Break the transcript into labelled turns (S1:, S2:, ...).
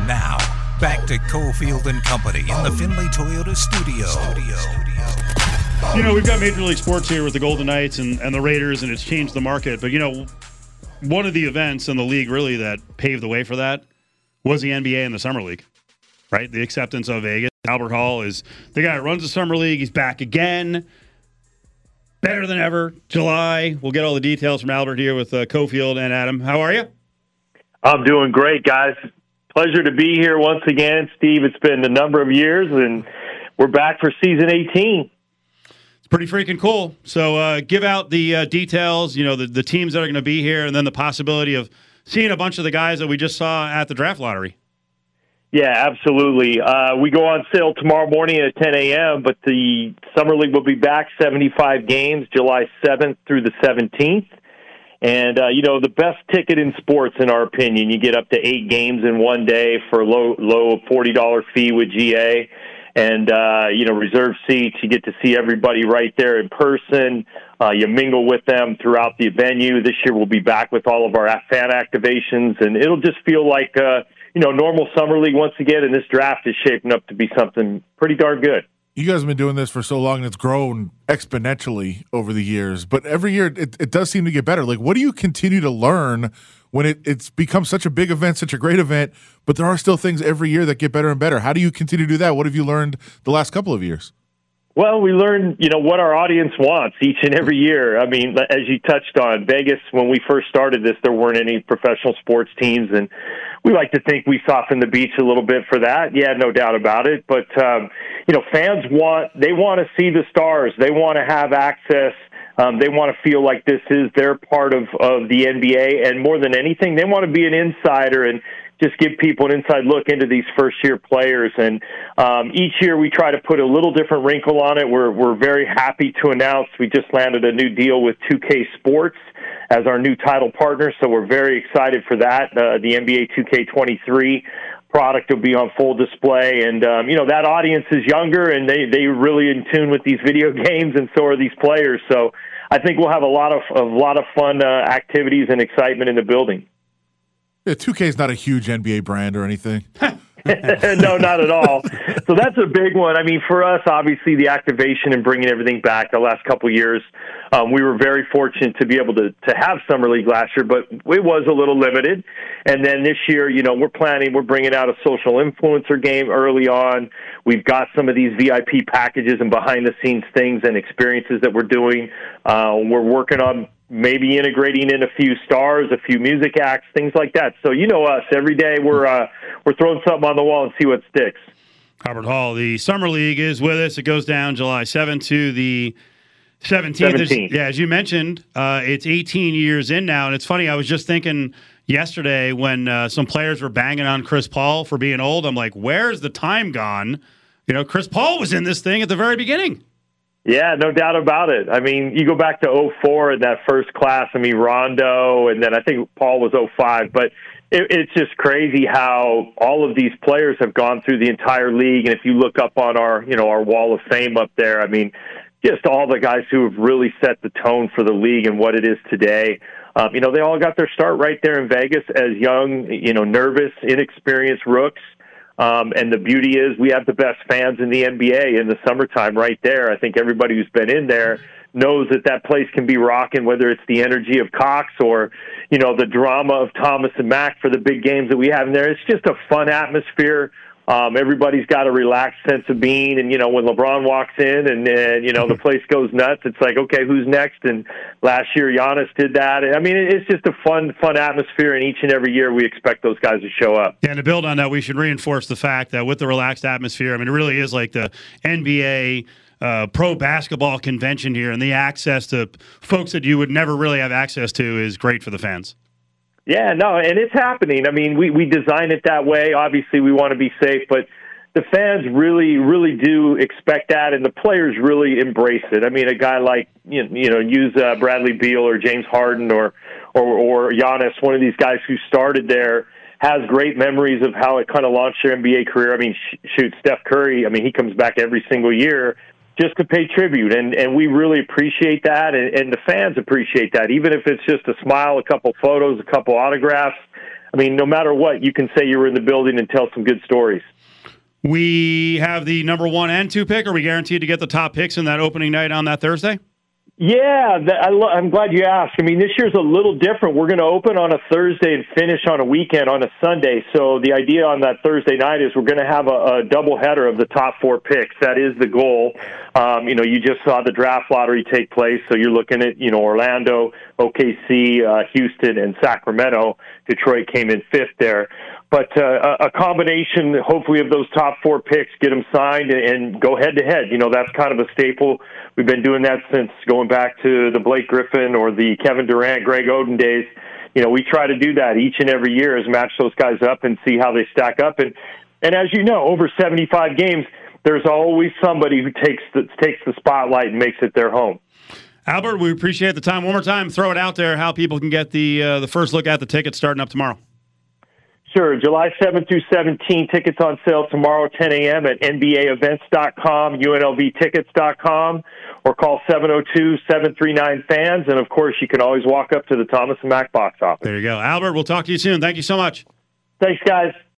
S1: Now, back to Cofield and Company in the Findlay Toyota studio.
S2: You know, we've got Major League Sports here with the Golden Knights and the Raiders, and it's changed the market. But, you know, one of the events in the league really that paved the way for that was the NBA and the Summer League, right? The acceptance of Vegas. Albert Hall is the guy that runs the Summer League. He's back again. Better than ever. July. We'll get all the details from Albert here with Cofield and Adam. How are you?
S3: I'm doing great, guys. Pleasure to be here once again. Steve, it's been a number of years, and we're back for season 18.
S2: It's pretty freaking cool. So give out the details, you know, the teams that are going to be here, and then the possibility of seeing a bunch of the guys that we just saw at the draft lottery.
S3: Yeah, absolutely. We go on sale tomorrow morning at 10 a.m., but the Summer League will be back, 75 games, July 7th through the 17th. And, you know, the best ticket in sports, in our opinion, you get up to 8 games in one day for a low $40 fee with GA. And, you know, reserved seats, you get to see everybody right there in person. You mingle with them throughout the venue. This year we'll be back with all of our fan activations, and it'll just feel like, you know, normal Summer League once again, and this draft is shaping up to be something pretty darn good.
S4: You guys have been doing this for so long, and it's grown exponentially over the years. But every year, it does seem to get better. Like, what do you continue to learn when it's become such a big event, such a great event, but there are still things every year that get better and better? How do you continue to do that? What have you learned the last couple of years?
S3: Well, we learn, you know, what our audience wants each and every year. I mean, as you touched on, Vegas, when we first started this, there weren't any professional sports teams, and we like to think we softened the beach a little bit for that. Yeah, no doubt about it. But, you know, fans want to see the stars. They want to have access. They want to feel like this is their part of the NBA. And more than anything, they want to be an insider and just give people an inside look into these first-year players. And each year we try to put a little different wrinkle on it. We're very happy to announce we just landed a new deal with 2K Sports as our new title partner, so we're very excited for that. The NBA 2K23 product will be on full display, and you know, that audience is younger, and they really in tune with these video games, and so are these players. So I think we'll have a lot of fun activities and excitement in the building.
S4: Yeah, 2K is not a huge NBA brand or anything.
S3: No, not at all. So that's a big one. I mean, for us, obviously, the activation and bringing everything back the last couple of years, we were very fortunate to be able to have Summer League last year, but it was a little limited. And then this year, you know, we're bringing out a social influencer game early on. We've got some of these VIP packages and behind-the-scenes things and experiences that we're doing. We're working on maybe integrating in a few stars, a few music acts, things like that. So you know us, every day we're throwing something on the wall and see what sticks.
S2: Albert Hall, the Summer League is with us. It goes down July 7th to the 17th. Yeah, as you mentioned, it's 18 years in now, and it's funny, I was just thinking yesterday when some players were banging on Chris Paul for being old, I'm like, where's the time gone? You know, Chris Paul was in this thing at the very beginning.
S3: Yeah, no doubt about it. I mean, you go back to 2004 in that first class. I mean, Rondo, and then I think Paul was 2005. But it's just crazy how all of these players have gone through the entire league. And if you look up on our wall of fame up there, I mean, just all the guys who have really set the tone for the league and what it is today. You know, they all got their start right there in Vegas as young, you know, nervous, inexperienced rooks. And the beauty is we have the best fans in the NBA in the summertime right there. I think everybody who's been in there knows that place can be rocking, whether it's the energy of Cox or, you know, the drama of Thomas and Mack for the big games that we have in there. It's just a fun atmosphere. Everybody's got a relaxed sense of being, and, you know, when LeBron walks in and you know, the place goes nuts, it's like, okay, who's next? And last year Giannis did that. I mean, it's just a fun atmosphere, and each and every year we expect those guys to show up.
S2: Yeah, and to build on that, we should reinforce the fact that with the relaxed atmosphere, I mean, it really is like the NBA pro basketball convention here, and the access to folks that you would never really have access to is great for the fans.
S3: Yeah, no, and it's happening. I mean, we design it that way. Obviously, we want to be safe, but the fans really, really do expect that, and the players really embrace it. I mean, a guy like, you know, use Bradley Beal or James Harden or Giannis, one of these guys who started there, has great memories of how it kind of launched their NBA career. I mean, shoot, Steph Curry, I mean, he comes back every single year just to pay tribute, and we really appreciate that, and the fans appreciate that, even if it's just a smile, a couple photos, a couple autographs. I mean, no matter what, you can say you were in the building and tell some good stories.
S2: We have the number 1 and 2 pick. Are we guaranteed to get the top picks in that opening night on that Thursday?
S3: Yeah, I'm glad you asked. I mean, this year's a little different. We're going to open on a Thursday and finish on a weekend on a Sunday. So the idea on that Thursday night is we're going to have a doubleheader of the top 4 picks. That is the goal. You just saw the draft lottery take place, so you're looking at, Orlando, OKC, Houston, and Sacramento. Detroit came in 5th there. But a combination, hopefully, of those top 4 picks, get them signed and go head-to-head. That's kind of a staple. We've been doing that since going back to the Blake Griffin or the Kevin Durant, Greg Oden days. We try to do that each and every year is match those guys up and see how they stack up. And as you know, over 75 games, there's always somebody who takes the spotlight and makes it their home.
S2: Albert, we appreciate the time. One more time, throw it out there how people can get the first look at the tickets starting up tomorrow.
S3: Sure. July 7th through 17th. Tickets on sale tomorrow, 10 a.m. at NBAevents.com, UNLVtickets.com, or call 702-739-FANS. And, of course, you can always walk up to the Thomas & Mack box office.
S2: There you go. Albert, we'll talk to you soon. Thank you so much.
S3: Thanks, guys.